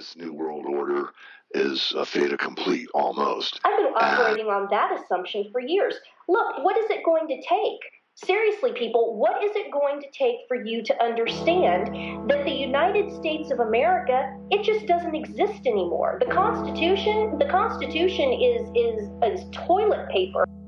this new world order is a fait accompli almost. I've been operating on that assumption for years. Look, what is it going to take? Seriously, people, what is it going to take for you to understand that the United States of America, it just doesn't exist anymore? The Constitution is toilet paper.